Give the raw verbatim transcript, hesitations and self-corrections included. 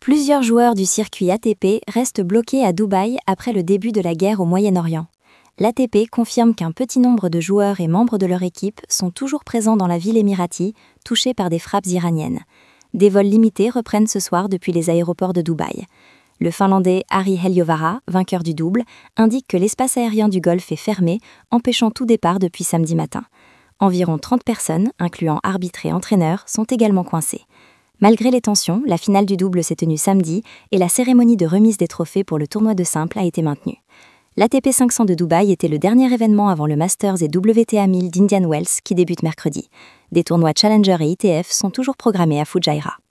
Plusieurs joueurs du circuit A T P restent bloqués à Dubaï après le début de la guerre au Moyen-Orient. L'A T P confirme qu'un petit nombre de joueurs et membres de leur équipe sont toujours présents dans la ville émiratie, touchée par des frappes iraniennes. Des vols limités reprennent ce soir depuis les aéroports de Dubaï. Le Finlandais Harri Heliövaara, vainqueur du double, indique que l'espace aérien du Golfe est fermé, empêchant tout départ depuis samedi matin. Environ trente personnes, incluant arbitres et entraîneurs, sont également coincées. Malgré les tensions, la finale du double s'est tenue samedi et la cérémonie de remise des trophées pour le tournoi de simple a été maintenue. L'A T P cinq cents de Dubaï était le dernier événement avant le Masters et W T A mille d'Indian Wells qui débute mercredi. Des tournois Challenger et I T F sont toujours programmés à Fujairah.